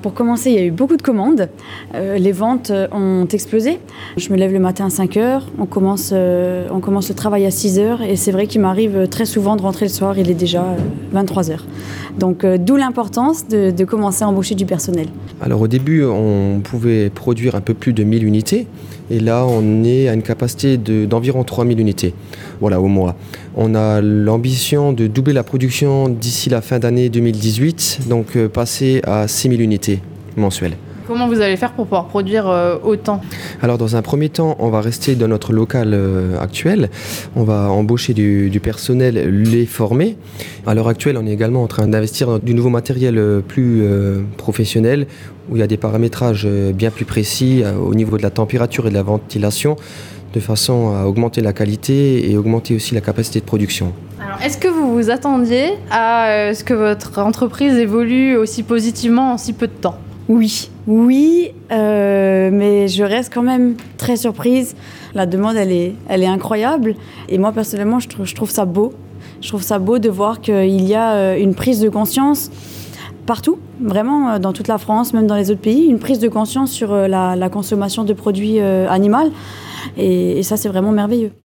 Pour commencer, il y a eu beaucoup de commandes. Les ventes ont explosé. Je me lève le matin à 5h, on commence le travail à 6h et c'est vrai qu'il m'arrive très souvent de rentrer le soir, il est déjà 23h. Donc d'où l'importance de commencer à embaucher du personnel. Alors au début, on pouvait produire un peu plus de 1000 unités et là on est à une capacité d'environ 3000 unités au mois. On a l'ambition de doubler la production d'ici la fin d'année 2018, donc passer à 6000 unités mensuelles. Comment vous allez faire pour pouvoir produire autant ? Alors dans un premier temps, on va rester dans notre local actuel. On va embaucher du personnel, les former. À l'heure actuelle, on est également en train d'investir dans du nouveau matériel plus professionnel, où il y a des paramétrages bien plus précis au niveau de la température et de la ventilation, de façon à augmenter la qualité et augmenter aussi la capacité de production. Alors, est-ce que vous vous attendiez à ce que votre entreprise évolue aussi positivement en si peu de temps ? Oui, mais je reste quand même très surprise. La demande, elle est incroyable. Et moi, personnellement, je trouve ça beau. Je trouve ça beau de voir qu'il y a une prise de conscience partout, vraiment, dans toute la France, même dans les autres pays, une prise de conscience sur la consommation de produits animaux. Et ça, c'est vraiment merveilleux.